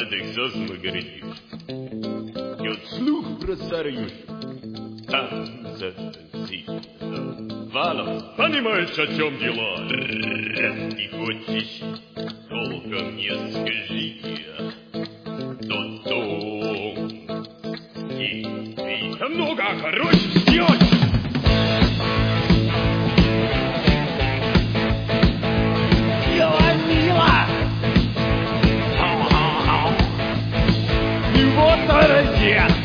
молодых сосну городишь. Идет слух про царю. Там за Валов, понимаешь, о чем дела? И хочешь, только мне скажите, кто и много хороших сделать. И вот, дорогие,